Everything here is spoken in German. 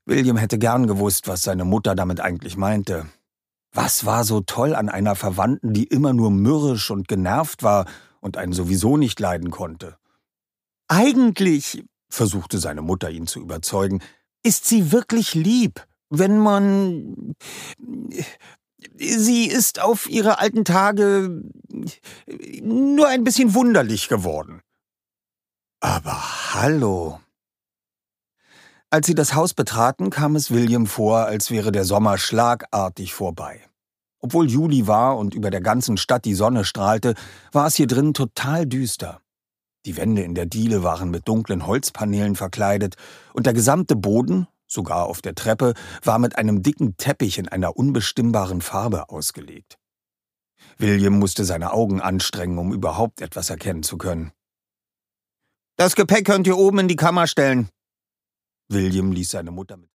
William hätte gern gewusst, was seine Mutter damit eigentlich meinte. Was war so toll an einer Verwandten, die immer nur mürrisch und genervt war und einen sowieso nicht leiden konnte? Eigentlich, versuchte seine Mutter ihn zu überzeugen, ist sie wirklich lieb, wenn man... Sie ist auf ihre alten Tage nur ein bisschen wunderlich geworden. Aber hallo. Als sie das Haus betraten, kam es William vor, als wäre der Sommer schlagartig vorbei. Obwohl Juli war und über der ganzen Stadt die Sonne strahlte, war es hier drin total düster. Die Wände in der Diele waren mit dunklen Holzpaneelen verkleidet und der gesamte Boden, sogar auf der Treppe, war mit einem dicken Teppich in einer unbestimmbaren Farbe ausgelegt. William musste seine Augen anstrengen, um überhaupt etwas erkennen zu können. »Das Gepäck könnt ihr oben in die Kammer stellen.« William ließ seine Mutter mit